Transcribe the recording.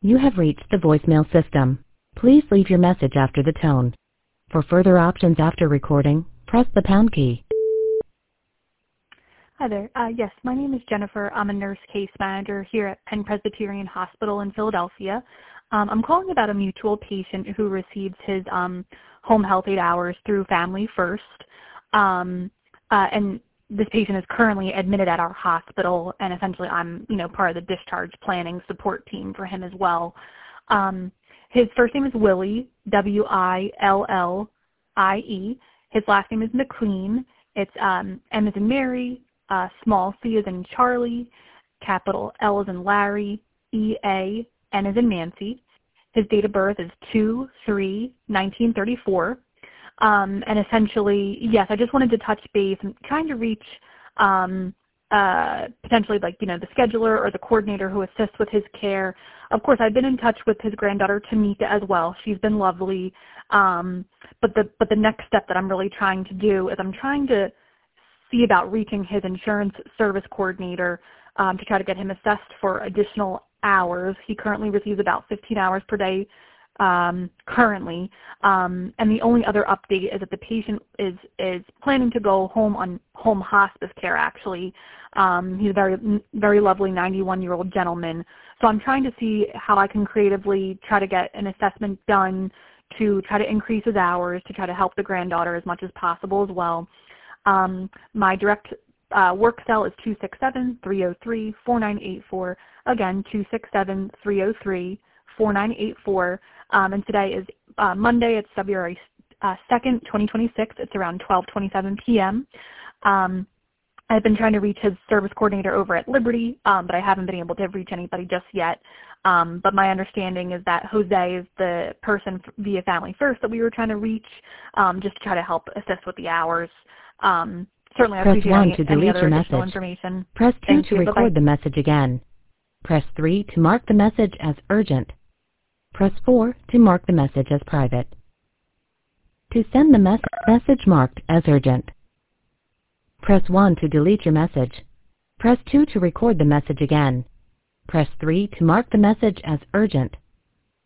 You have reached the voicemail system. Please leave your message after the tone. For further options after recording, press the pound key. Hi there. Yes, my name is Jennifer. I'm a nurse case manager here at Penn Presbyterian Hospital in Philadelphia. I'm calling about a mutual patient who receives his home health aid hours through Family First. And this patient is currently admitted at our hospital, and essentially I'm, part of the discharge planning support team for him as well. His first name is Willie, W-I-L-L-I-E. His last name is McLean. It's M as in Mary, small c as in Charlie, capital L as in Larry, E-A, N as in Nancy. His date of birth is 2/3/1934. And essentially, yes, I just wanted to touch base. I'm trying to reach potentially the scheduler or the coordinator who assists with his care. Of course, I've been in touch with his granddaughter Tamika as well. She's been lovely. But the next step that I'm really trying to do is I'm trying to see about reaching his insurance service coordinator to try to get him assessed for additional hours. He currently receives about 15 hours per day currently, and the only other update is that the patient is planning to go home on home hospice care. Actually, he's a very, very lovely 91-year-old gentleman. So I'm trying to see how I can creatively try to get an assessment done to try to increase his hours, to try to help the granddaughter as much as possible as well. My direct work cell is 267-303-4984. Again, 267-303-4984. And today is Monday. It's February 2nd, 2026. It's around 12:27 p.m. I've been trying to reach his service coordinator over at Liberty, but I haven't been able to reach anybody just yet. But my understanding is that Jose is the person via Family First that we were trying to reach, just to try to help assist with the hours. Certainly, I appreciate any other additional information. Press 2 to record the message again. Press 3 to mark the message as urgent. Press 4 to mark the message as private. To send the message marked as urgent. Press 1 to delete your message. Press 2 to record the message again. Press 3 to mark the message as urgent.